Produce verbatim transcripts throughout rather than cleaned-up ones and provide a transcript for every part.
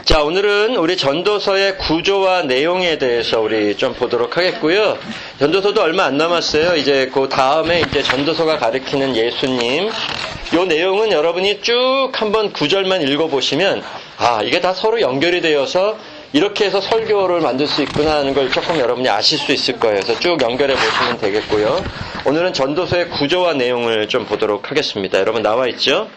자, 오늘은 우리 전도서의 구조와 내용에 대해서 우리 좀 보도록 하겠고요. 전도서도 얼마 안 남았어요. 이제 그 다음에 이제 전도서가 가리키는 예수님. 요 내용은 여러분이 쭉 한번 구절만 읽어보시면, 아, 이게 다 서로 연결이 되어서 이렇게 해서 설교를 만들 수 있구나 하는 걸 조금 여러분이 아실 수 있을 거예요. 그래서 쭉 연결해 보시면 되겠고요. 오늘은 전도서의 구조와 내용을 좀 보도록 하겠습니다. 여러분 나와 있죠?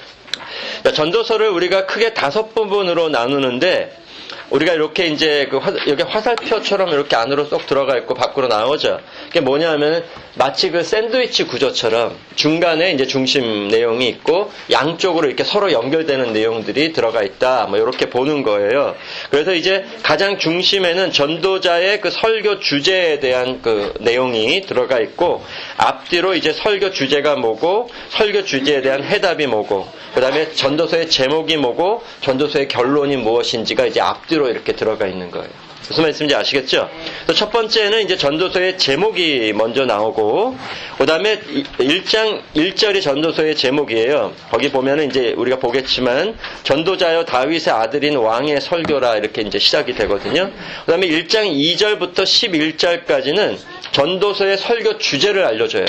전도서를 우리가 크게 다섯 부분으로 나누는데, 우리가 이렇게 이제 그 화, 여기 화살표처럼 이렇게 안으로 쏙 들어가 있고 밖으로 나오죠. 그게 뭐냐면 마치 그 샌드위치 구조처럼 중간에 이제 중심 내용이 있고 양쪽으로 이렇게 서로 연결되는 내용들이 들어가 있다. 뭐 이렇게 보는 거예요. 그래서 이제 가장 중심에는 전도자의 그 설교 주제에 대한 그 내용이 들어가 있고, 앞뒤로 이제 설교 주제가 뭐고, 설교 주제에 대한 해답이 뭐고, 그 다음에 전도서의 제목이 뭐고, 전도서의 결론이 무엇인지가 이제 앞뒤로 이렇게 들어가 있는 거예요. 무슨 말씀인지 아시겠죠? 첫 번째는 이제 전도서의 제목이 먼저 나오고, 그 다음에 일 장 일 절이 전도서의 제목이에요. 거기 보면은 이제 우리가 보겠지만, 전도자여 다윗의 아들인 왕의 설교라 이렇게 이제 시작이 되거든요. 그 다음에 일 장 이 절부터 십일 절까지는 전도서의 설교 주제를 알려줘요.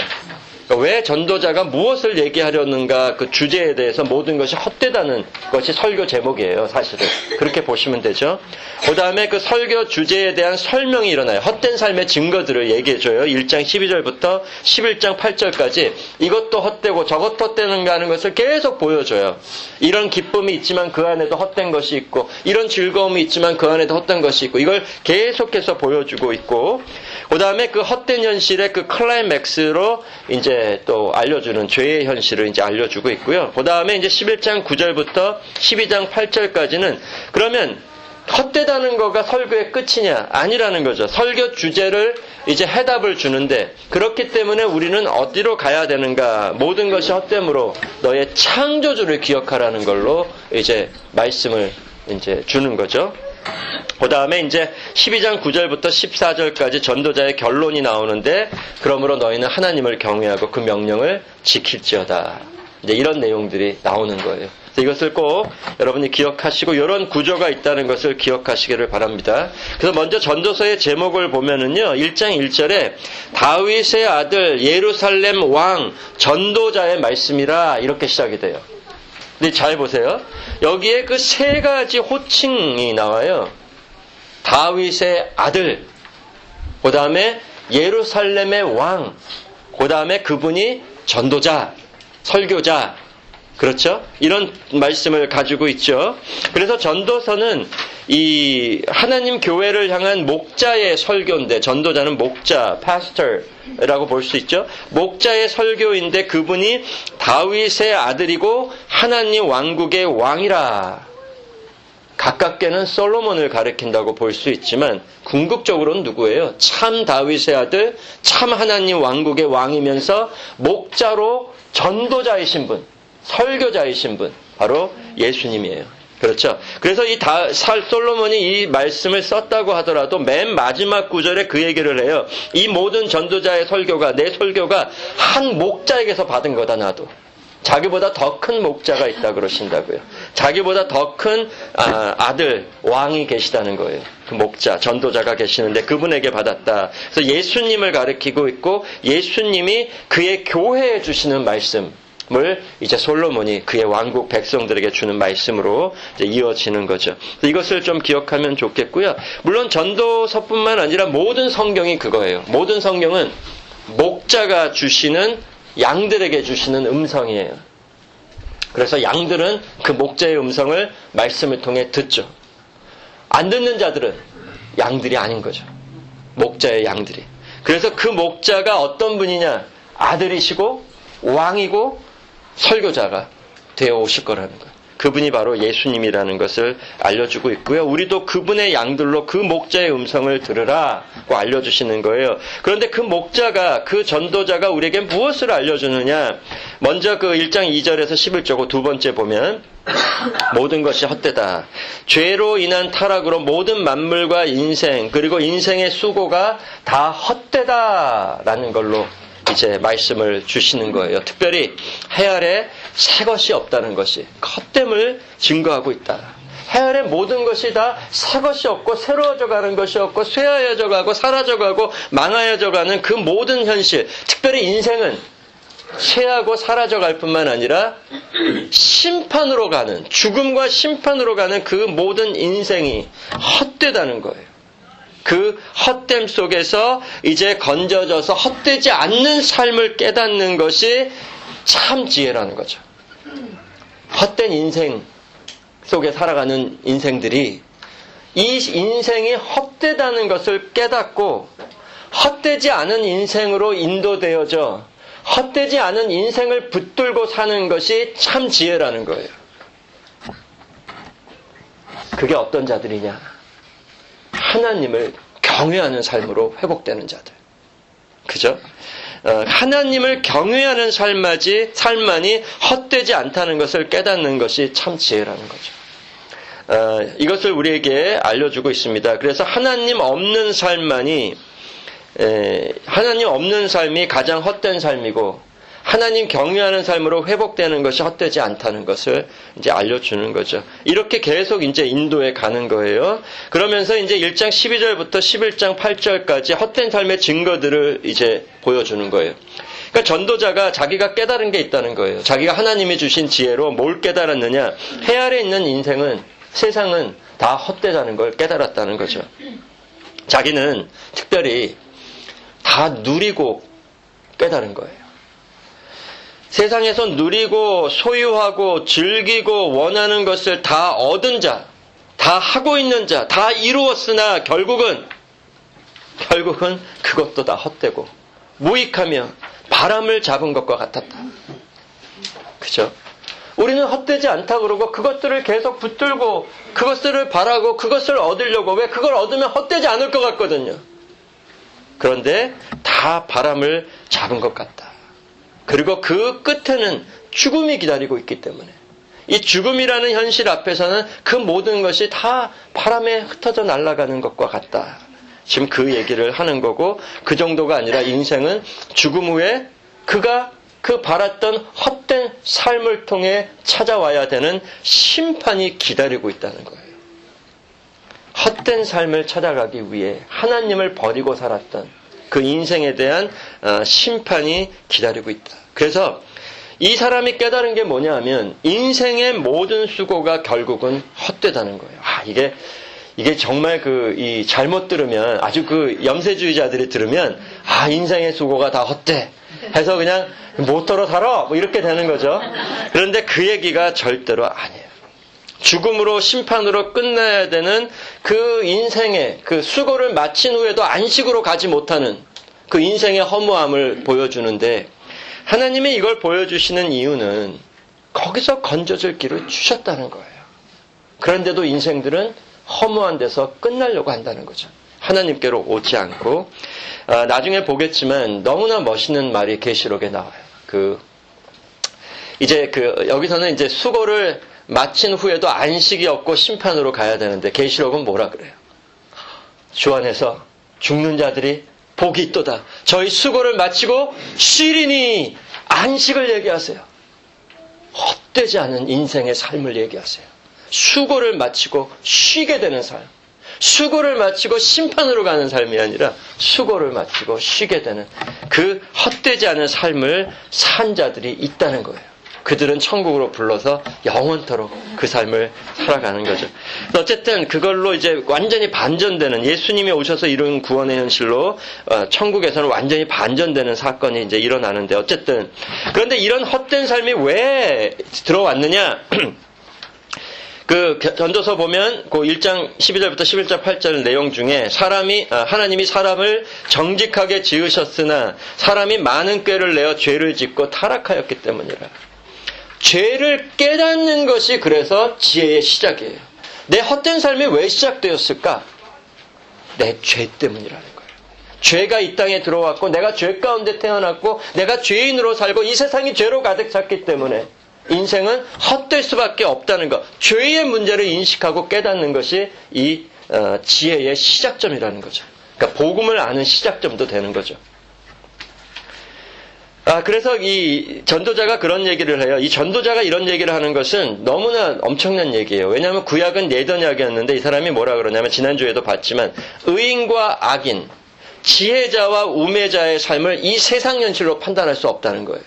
왜 전도자가 무엇을 얘기하려는가, 그 주제에 대해서 모든 것이 헛되다는 것이 설교 제목이에요, 사실은. 그렇게 보시면 되죠. 그 다음에 그 설교 주제에 대한 설명이 일어나요. 헛된 삶의 증거들을 얘기해줘요. 일 장 십이 절부터 십일 장 팔 절까지 이것도 헛되고 저것도 헛되는가 하는 것을 계속 보여줘요. 이런 기쁨이 있지만 그 안에도 헛된 것이 있고, 이런 즐거움이 있지만 그 안에도 헛된 것이 있고, 이걸 계속해서 보여주고 있고, 그 다음에 그 헛된 현실의 그 클라이맥스로 이제 또 알려주는 죄의 현실을 이제 알려주고 있고요. 그 다음에 이제 십일 장 구 절부터 십이 장 팔 절까지는 그러면 헛되다는 거가 설교의 끝이냐? 아니라는 거죠. 설교 주제를 이제 해답을 주는데, 그렇기 때문에 우리는 어디로 가야 되는가? 모든 것이 헛됨으로 너의 창조주를 기억하라는 걸로 이제 말씀을 이제 주는 거죠. 그 다음에 이제 십이 장 구 절부터 십사 절까지 전도자의 결론이 나오는데, 그러므로 너희는 하나님을 경외하고 그 명령을 지킬지어다. 이제 이런 내용들이 나오는 거예요. 그래서 이것을 꼭 여러분이 기억하시고, 이런 구조가 있다는 것을 기억하시기를 바랍니다. 그래서 먼저 전도서의 제목을 보면은요, 일 장 일 절에 다윗의 아들 예루살렘 왕 전도자의 말씀이라 이렇게 시작이 돼요. 근데 잘 보세요. 여기에 그 세 가지 호칭이 나와요. 다윗의 아들, 그 다음에 예루살렘의 왕, 그 다음에 그분이 전도자, 설교자, 그렇죠? 이런 말씀을 가지고 있죠. 그래서 전도서는 이 하나님 교회를 향한 목자의 설교인데, 전도자는 목자, pastor라고 볼 수 있죠. 목자의 설교인데, 그분이 다윗의 아들이고 하나님 왕국의 왕이라. 가깝게는 솔로몬을 가리킨다고 볼 수 있지만 궁극적으로는 누구예요? 참 다윗의 아들, 참 하나님 왕국의 왕이면서 목자로 전도자이신 분, 설교자이신 분, 바로 예수님이에요. 그렇죠? 그래서 이 다, 솔로몬이 이 말씀을 썼다고 하더라도 맨 마지막 구절에 그 얘기를 해요. 이 모든 전도자의 설교가, 내 설교가 한 목자에게서 받은 거다, 나도. 자기보다 더 큰 목자가 있다 그러신다고요. 자기보다 더 큰 아, 아들, 왕이 계시다는 거예요. 그 목자, 전도자가 계시는데 그분에게 받았다. 그래서 예수님을 가리키고 있고, 예수님이 그의 교회에 주시는 말씀, 을 이제 솔로몬이 그의 왕국 백성들에게 주는 말씀으로 이제 이어지는 거죠. 이것을 좀 기억하면 좋겠고요. 물론 전도서뿐만 아니라 모든 성경이 그거예요. 모든 성경은 목자가 주시는, 양들에게 주시는 음성이에요. 그래서 양들은 그 목자의 음성을 말씀을 통해 듣죠. 안 듣는 자들은 양들이 아닌 거죠. 목자의 양들이. 그래서 그 목자가 어떤 분이냐? 아들이시고 왕이고 설교자가 되어 오실 거라는 거예요. 그분이 바로 예수님이라는 것을 알려주고 있고요. 우리도 그분의 양들로 그 목자의 음성을 들으라고 알려주시는 거예요. 그런데 그 목자가, 그 전도자가 우리에게 무엇을 알려주느냐? 먼저 그 일 장 이 절에서 십일 절 두 번째 보면 모든 것이 헛되다. 죄로 인한 타락으로 모든 만물과 인생, 그리고 인생의 수고가 다 헛되다라는 걸로 이제 말씀을 주시는 거예요. 특별히 해 아래 새 것이 없다는 것이 헛됨을 증거하고 있다. 해열의 모든 것이 다 새 것이 없고 새로워져 가는 것이 없고 쇠하여져 가고 사라져 가고 망하여져 가는 그 모든 현실, 특별히 인생은 쇠하고 사라져 갈 뿐만 아니라 심판으로 가는, 죽음과 심판으로 가는 그 모든 인생이 헛되다는 거예요. 그 헛됨 속에서 이제 건져져서 헛되지 않는 삶을 깨닫는 것이 참 지혜라는 거죠. 헛된 인생 속에 살아가는 인생들이 이 인생이 헛되다는 것을 깨닫고 헛되지 않은 인생으로 인도되어져 헛되지 않은 인생을 붙들고 사는 것이 참 지혜라는 거예요. 그게 어떤 자들이냐? 하나님을 경외하는 삶으로 회복되는 자들. 그죠? 어, 하나님을 경외하는 삶만이, 삶만이 헛되지 않다는 것을 깨닫는 것이 참 지혜라는 거죠. 어, 이것을 우리에게 알려주고 있습니다. 그래서 하나님 없는 삶만이 에, 하나님 없는 삶이 가장 헛된 삶이고 하나님 경외하는 삶으로 회복되는 것이 헛되지 않다는 것을 이제 알려주는 거죠. 이렇게 계속 이제 인도해 가는 거예요. 그러면서 이제 일 장 십이 절부터 십일 장 팔 절까지 헛된 삶의 증거들을 이제 보여주는 거예요. 그러니까 전도자가 자기가 깨달은 게 있다는 거예요. 자기가 하나님이 주신 지혜로 뭘 깨달았느냐? 해 아래 있는 인생은, 세상은 다 헛되다는 걸 깨달았다는 거죠. 자기는 특별히 다 누리고 깨달은 거예요. 세상에서 누리고 소유하고 즐기고 원하는 것을 다 얻은 자, 다 하고 있는 자, 다 이루었으나 결국은 결국은 그것도 다 헛되고 무익하며 바람을 잡은 것과 같았다. 그죠? 우리는 헛되지 않다 그러고 그것들을 계속 붙들고 그것들을 바라고 그것을 얻으려고, 왜 그걸 얻으면 헛되지 않을 것 같거든요. 그런데 다 바람을 잡은 것 같다. 그리고 그 끝에는 죽음이 기다리고 있기 때문에 이 죽음이라는 현실 앞에서는 그 모든 것이 다 바람에 흩어져 날아가는 것과 같다. 지금 그 얘기를 하는 거고, 그 정도가 아니라 인생은 죽음 후에 그가 그 바랐던 헛된 삶을 통해 찾아와야 되는 심판이 기다리고 있다는 거예요. 헛된 삶을 찾아가기 위해 하나님을 버리고 살았던 그 인생에 대한 심판이 기다리고 있다. 그래서 이 사람이 깨달은 게 뭐냐 하면 인생의 모든 수고가 결국은 헛되다는 거예요. 아, 이게 이게 정말 그 이 잘못 들으면, 아주 그 염세주의자들이 들으면 아, 인생의 수고가 다 헛돼 해서 그냥 모터로 살아 뭐 이렇게 되는 거죠. 그런데 그 얘기가 절대로 아니에요. 죽음으로 심판으로 끝나야 되는 그 인생의 그 수고를 마친 후에도 안식으로 가지 못하는 그 인생의 허무함을 보여주는데, 하나님이 이걸 보여주시는 이유는 거기서 건져질 길을 주셨다는 거예요. 그런데도 인생들은 허무한 데서 끝나려고 한다는 거죠. 하나님께로 오지 않고. 아, 나중에 보겠지만 너무나 멋있는 말이 계시록에 나와요. 그 이제 그 여기서는 이제 수고를 마친 후에도 안식이 없고 심판으로 가야 되는데, 계시록은 뭐라 그래요? 주 안에서 죽는 자들이 복이 있도다. 저희 수고를 마치고 쉬리니, 안식을 얘기하세요. 헛되지 않은 인생의 삶을 얘기하세요. 수고를 마치고 쉬게 되는 삶. 수고를 마치고 심판으로 가는 삶이 아니라 수고를 마치고 쉬게 되는 그 헛되지 않은 삶을 산 자들이 있다는 거예요. 그들은 천국으로 불러서 영원토록 그 삶을 살아가는 거죠. 어쨌든 그걸로 이제 완전히 반전되는, 예수님이 오셔서 이룬 구원의 현실로 천국에서는 완전히 반전되는 사건이 이제 일어나는데, 어쨌든 그런데 이런 헛된 삶이 왜 들어왔느냐? 그 전도서 보면 그 일 장 십이 절부터 십일 장 팔 절 내용 중에 사람이 하나님이 사람을 정직하게 지으셨으나 사람이 많은 꾀를 내어 죄를 짓고 타락하였기 때문이라. 죄를 깨닫는 것이 그래서 지혜의 시작이에요. 내 헛된 삶이 왜 시작되었을까? 내 죄 때문이라는 거예요. 죄가 이 땅에 들어왔고 내가 죄 가운데 태어났고 내가 죄인으로 살고 이 세상이 죄로 가득 찼기 때문에 인생은 헛될 수밖에 없다는 것. 죄의 문제를 인식하고 깨닫는 것이 이 어, 지혜의 시작점이라는 거죠. 그러니까 복음을 아는 시작점도 되는 거죠. 아, 그래서 이 전도자가 그런 얘기를 해요. 이 전도자가 이런 얘기를 하는 것은 너무나 엄청난 얘기예요. 왜냐하면 구약은 예언약이었는데 이 사람이 뭐라 그러냐면 지난주에도 봤지만 의인과 악인, 지혜자와 우매자의 삶을 이 세상 현실로 판단할 수 없다는 거예요.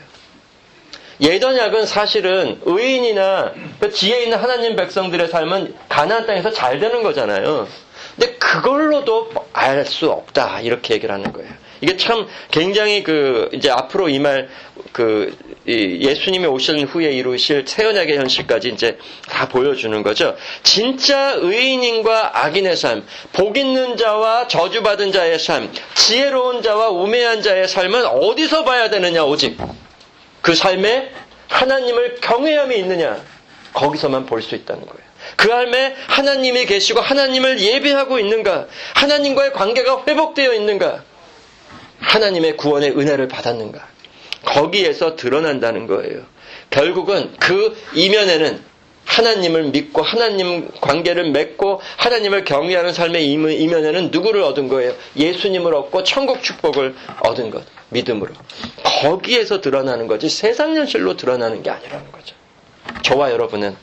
예언약은 사실은 의인이나 지혜 있는 하나님 백성들의 삶은 가나안 땅에서 잘 되는 거잖아요. 근데 그걸로도 알 수 없다 이렇게 얘기를 하는 거예요. 이게 참 굉장히 그 이제 앞으로 이 말 그 예수님이 오신 후에 이루실 새 언약의 현실까지 이제 다 보여주는 거죠. 진짜 의인인과 악인의 삶, 복 있는 자와 저주받은 자의 삶, 지혜로운 자와 우매한 자의 삶은 어디서 봐야 되느냐? 오직 그 삶에 하나님을 경외함이 있느냐? 거기서만 볼 수 있다는 거예요. 그 삶에 하나님이 계시고 하나님을 예배하고 있는가? 하나님과의 관계가 회복되어 있는가? 하나님의 구원의 은혜를 받았는가? 거기에서 드러난다는 거예요. 결국은 그 이면에는 하나님을 믿고 하나님 관계를 맺고 하나님을 경외하는 삶의 이면에는 누구를 얻은 거예요? 예수님을 얻고 천국 축복을 얻은 것. 믿음으로. 거기에서 드러나는 거지 세상 현실로 드러나는 게 아니라는 거죠. 저와 여러분은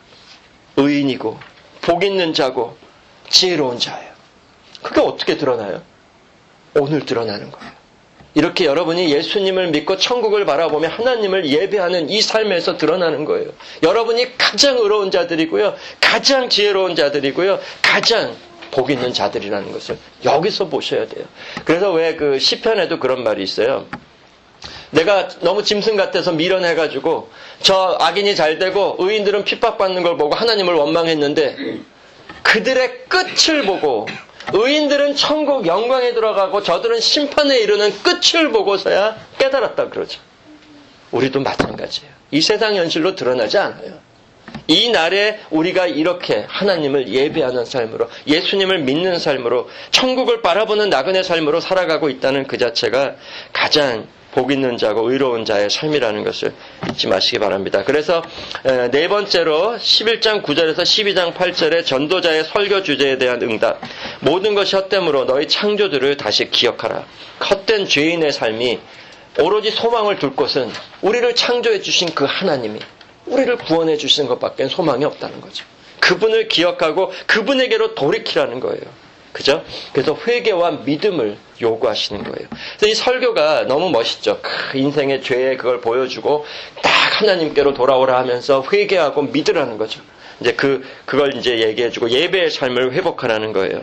의인이고 복 있는 자고 지혜로운 자예요. 그게 어떻게 드러나요? 오늘 드러나는 거예요. 이렇게 여러분이 예수님을 믿고 천국을 바라보며 하나님을 예배하는 이 삶에서 드러나는 거예요. 여러분이 가장 의로운 자들이고요. 가장 지혜로운 자들이고요. 가장 복 있는 자들이라는 것을 여기서 보셔야 돼요. 그래서 왜 그 시편에도 그런 말이 있어요. 내가 너무 짐승 같아서 미련해가지고 저 악인이 잘 되고 의인들은 핍박받는 걸 보고 하나님을 원망했는데 그들의 끝을 보고 의인들은 천국 영광에 들어가고 저들은 심판에 이르는 끝을 보고서야 깨달았다 그러죠. 우리도 마찬가지예요. 이 세상 현실로 드러나지 않아요. 이 날에 우리가 이렇게 하나님을 예배하는 삶으로 예수님을 믿는 삶으로 천국을 바라보는 나그네 삶으로 살아가고 있다는 그 자체가 가장 복 있는 자고 의로운 자의 삶이라는 것을 잊지 마시기 바랍니다. 그래서 네 번째로 십일 장 구 절에서 십이 장 팔 절의 전도자의 설교 주제에 대한 응답. 모든 것이 헛됨으로 너희 창조주를 다시 기억하라. 헛된 죄인의 삶이 오로지 소망을 둘 곳은 우리를 창조해 주신 그 하나님이 우리를 구원해 주신 것밖에 소망이 없다는 거죠. 그분을 기억하고 그분에게로 돌이키라는 거예요. 그죠? 그래서 회개와 믿음을 요구하시는 거예요. 그래서 이 설교가 너무 멋있죠. 인생의 죄에 그걸 보여주고 딱 하나님께로 돌아오라 하면서 회개하고 믿으라는 거죠. 이제 그, 그걸 이제 얘기해주고 예배의 삶을 회복하라는 거예요.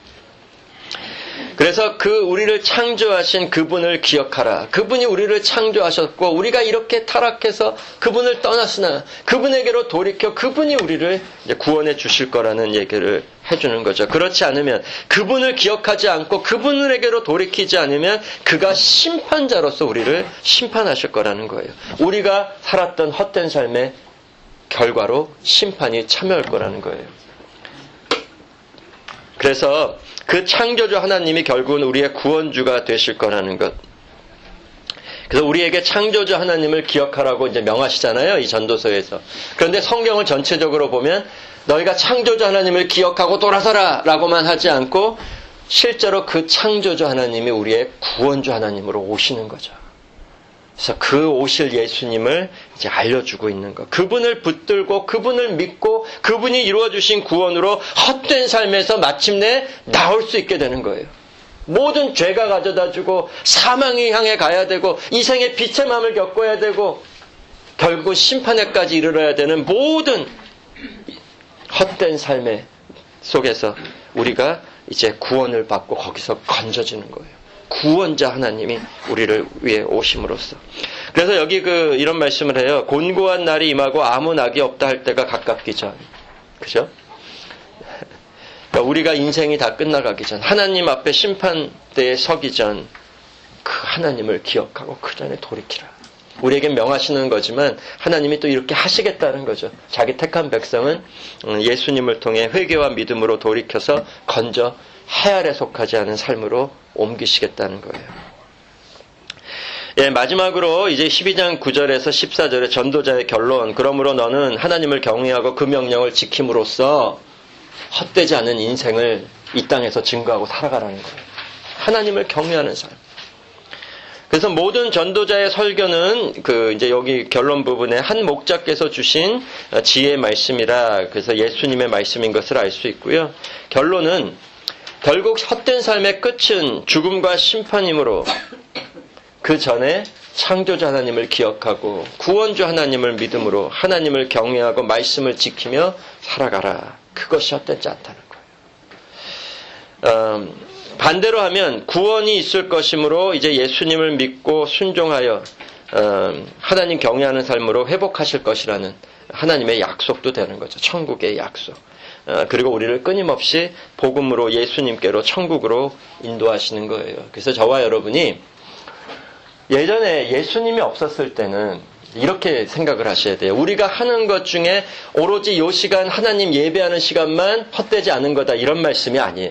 그래서 그 우리를 창조하신 그분을 기억하라. 그분이 우리를 창조하셨고 우리가 이렇게 타락해서 그분을 떠났으나 그분에게로 돌이켜 그분이 우리를 이제 구원해 주실 거라는 얘기를 해주는 거죠. 그렇지 않으면 그분을 기억하지 않고 그분에게로 돌이키지 않으면 그가 심판자로서 우리를 심판하실 거라는 거예요. 우리가 살았던 헛된 삶의 결과로 심판이 참여할 거라는 거예요. 그래서 그 창조주 하나님이 결국은 우리의 구원주가 되실 거라는 것. 그래서 우리에게 창조주 하나님을 기억하라고 이제 명하시잖아요. 이 전도서에서. 그런데 성경을 전체적으로 보면 너희가 창조주 하나님을 기억하고 돌아서라 라고만 하지 않고 실제로 그 창조주 하나님이 우리의 구원주 하나님으로 오시는 거죠. 그래서 그 오실 예수님을 이제 알려주고 있는 것. 그분을 붙들고 그분을 믿고 그분이 이루어주신 구원으로 헛된 삶에서 마침내 나올 수 있게 되는 거예요. 모든 죄가 가져다주고 사망을 향해 가야 되고 이 생에 빛의 마음을 겪어야 되고 결국 심판에까지 이르러야 되는 모든 헛된 삶의 속에서 우리가 이제 구원을 받고 거기서 건져지는 거예요. 구원자 하나님이 우리를 위해 오심으로써. 그래서 여기 그 이런 말씀을 해요. 곤고한 날이 임하고 아무 낙이 없다 할 때가 가깝기 전. 그죠? 그러니까 우리가 인생이 다 끝나가기 전, 하나님 앞에 심판대에 서기 전 그 하나님을 기억하고 그 전에 돌이키라. 우리에게 명하시는 거지만 하나님이 또 이렇게 하시겠다는 거죠. 자기 택한 백성은 예수님을 통해 회개와 믿음으로 돌이켜서 건져 해 아래 속하지 않은 삶으로 옮기시겠다는 거예요. 예, 마지막으로 이제 십이 장 구 절에서 십사 절의 전도자의 결론. 그러므로 너는 하나님을 경외하고 그 명령을 지킴으로써 헛되지 않은 인생을 이 땅에서 증거하고 살아가라는 거예요. 하나님을 경외하는 삶. 그래서 모든 전도자의 설교는 그 이제 여기 결론 부분에 한 목자께서 주신 지혜의 말씀이라 그래서 예수님의 말씀인 것을 알 수 있고요. 결론은 결국 헛된 삶의 끝은 죽음과 심판이므로 그 전에 창조자 하나님을 기억하고 구원주 하나님을 믿음으로 하나님을 경외하고 말씀을 지키며 살아가라. 그것이 헛되지 않다는 거예요. 음, 반대로 하면 구원이 있을 것이므로 이제 예수님을 믿고 순종하여 음, 하나님 경외하는 삶으로 회복하실 것이라는 하나님의 약속도 되는 거죠. 천국의 약속. 어, 그리고 우리를 끊임없이 복음으로 예수님께로 천국으로 인도하시는 거예요. 그래서 저와 여러분이 예전에 예수님이 없었을 때는 이렇게 생각을 하셔야 돼요. 우리가 하는 것 중에 오로지 이 시간 하나님 예배하는 시간만 헛되지 않은 거다 이런 말씀이 아니에요.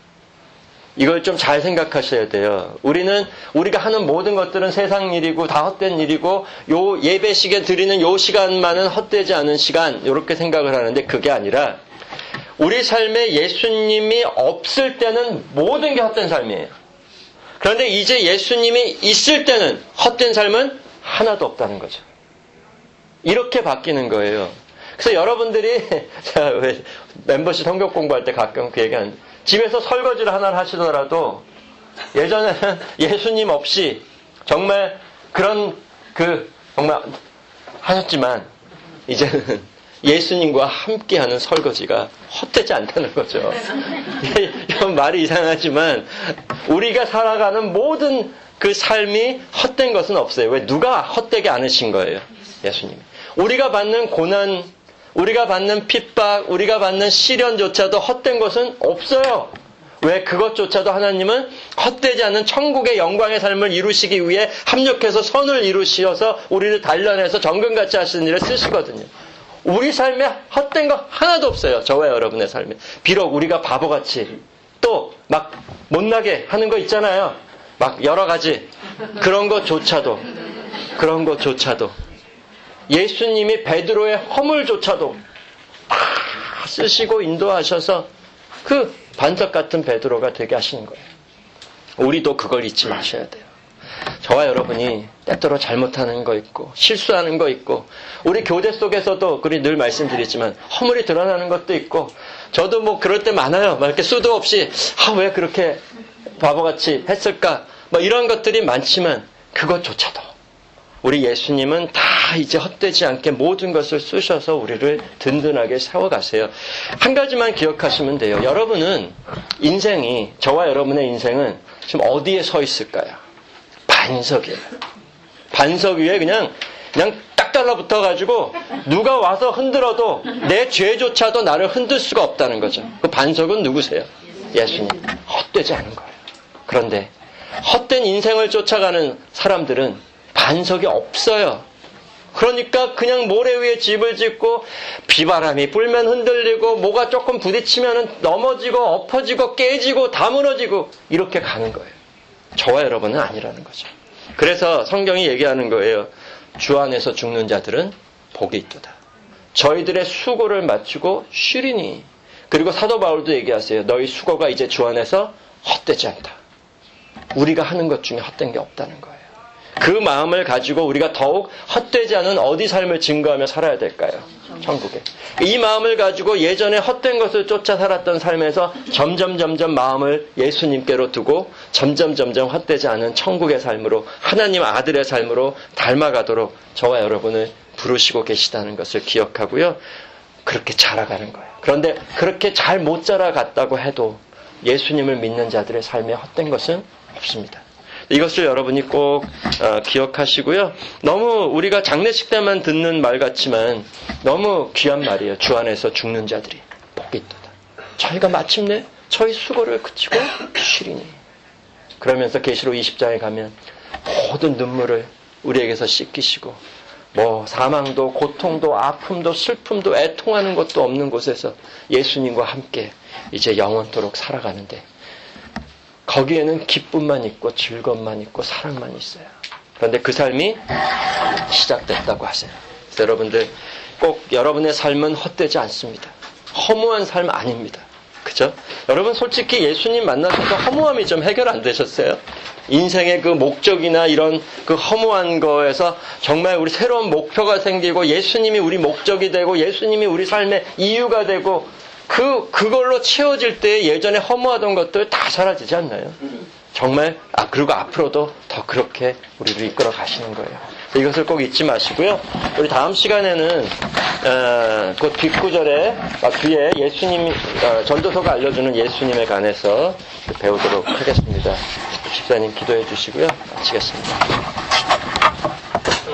이걸 좀 잘 생각하셔야 돼요. 우리는 우리가 하는 모든 것들은 세상 일이고 다 헛된 일이고 요 예배 시간 드리는 요 시간만은 헛되지 않은 시간 이렇게 생각을 하는데 그게 아니라 우리 삶에 예수님이 없을 때는 모든 게 헛된 삶이에요. 그런데 이제 예수님이 있을 때는 헛된 삶은 하나도 없다는 거죠. 이렇게 바뀌는 거예요. 그래서 여러분들이 제가 왜 멤버십 성경 공부할 때 가끔 그 얘기하는 집에서 설거지를 하나를 하시더라도 예전에는 예수님 없이 정말 그런 그 정말 하셨지만 이제는 예수님과 함께하는 설거지가 헛되지 않다는 거죠. 이건 말이 이상하지만 우리가 살아가는 모든 그 삶이 헛된 것은 없어요. 왜? 누가 헛되게 않으신 거예요? 예수님이. 우리가 받는 고난, 우리가 받는 핍박, 우리가 받는 시련조차도 헛된 것은 없어요. 왜? 그것조차도 하나님은 헛되지 않은 천국의 영광의 삶을 이루시기 위해 합력해서 선을 이루시어서 우리를 단련해서 정금같이 하시는 일에 쓰시거든요. 우리 삶에 헛된 거 하나도 없어요. 저와 여러분의 삶에. 비록 우리가 바보같이 또 막 못나게 하는 거 있잖아요. 막 여러 가지 그런 것조차도 그런 것조차도 예수님이 베드로의 허물조차도 다 쓰시고 인도하셔서 그 반석 같은 베드로가 되게 하시는 거예요. 우리도 그걸 잊지 마셔야 돼요. 저와 여러분이 때때로 잘못하는 거 있고 실수하는 거 있고 우리 교대 속에서도 그리 늘 말씀드리지만 허물이 드러나는 것도 있고 저도 뭐 그럴 때 많아요. 막 이렇게 수도 없이 아, 왜 그렇게 바보같이 했을까? 뭐 이런 것들이 많지만 그것조차도 우리 예수님은 다 이제 헛되지 않게 모든 것을 쓰셔서 우리를 든든하게 세워가세요. 한 가지만 기억하시면 돼요. 여러분은 인생이 저와 여러분의 인생은 지금 어디에 서 있을까요? 반석이에요. 반석 위에 그냥 그냥 딱 달라붙어가지고 누가 와서 흔들어도 내 죄조차도 나를 흔들 수가 없다는 거죠. 그 반석은 누구세요? 예수님. 헛되지 않은 거예요. 그런데 헛된 인생을 쫓아가는 사람들은 반석이 없어요. 그러니까 그냥 모래 위에 집을 짓고 비바람이 불면 흔들리고 뭐가 조금 부딪히면 넘어지고 엎어지고 깨지고 다 무너지고 이렇게 가는 거예요. 저와 여러분은 아니라는 거죠. 그래서 성경이 얘기하는 거예요. 주 안에서 죽는 자들은 복이 있도다. 저희들의 수고를 마치고 쉬리니. 그리고 사도 바울도 얘기하세요. 너희 수고가 이제 주 안에서 헛되지 않다. 우리가 하는 것 중에 헛된 게 없다는 거예요. 그 마음을 가지고 우리가 더욱 헛되지 않은 어디 삶을 증거하며 살아야 될까요? 천국에. 이 마음을 가지고 예전에 헛된 것을 쫓아 살았던 삶에서 점점 점점 마음을 예수님께로 두고 점점 점점 헛되지 않은 천국의 삶으로 하나님 아들의 삶으로 닮아가도록 저와 여러분을 부르시고 계시다는 것을 기억하고요. 그렇게 자라가는 거예요. 그런데 그렇게 잘 못 자라갔다고 해도 예수님을 믿는 자들의 삶에 헛된 것은 없습니다. 이것을 여러분이 꼭 어, 기억하시고요. 너무 우리가 장례식 때만 듣는 말 같지만 너무 귀한 말이에요. 주 안에서 죽는 자들이 복이 있도다. 저희가 마침내 저희 수고를 그치고 쉬리니. 그러면서 계시록 이십 장에 가면 모든 눈물을 우리에게서 씻기시고 뭐 사망도 고통도 아픔도 슬픔도 애통하는 것도 없는 곳에서 예수님과 함께 이제 영원토록 살아가는데 거기에는 기쁨만 있고 즐거움만 있고 사랑만 있어요. 그런데 그 삶이 시작됐다고 하세요. 그래서 여러분들 꼭 여러분의 삶은 헛되지 않습니다. 허무한 삶 아닙니다. 그죠? 여러분 솔직히 예수님 만나셔서 허무함이 좀 해결 안 되셨어요? 인생의 그 목적이나 이런 그 허무한 거에서 정말 우리 새로운 목표가 생기고 예수님이 우리 목적이 되고 예수님이 우리 삶의 이유가 되고 그, 그걸로 채워질 때 예전에 허무하던 것들 다 사라지지 않나요? 정말, 아, 그리고 앞으로도 더 그렇게 우리를 이끌어 가시는 거예요. 이것을 꼭 잊지 마시고요. 우리 다음 시간에는, 어, 그 뒷구절에, 아, 뒤에 예수님, 어, 전도서가 알려주는 예수님에 관해서 배우도록 하겠습니다. 집사님 기도해 주시고요. 마치겠습니다.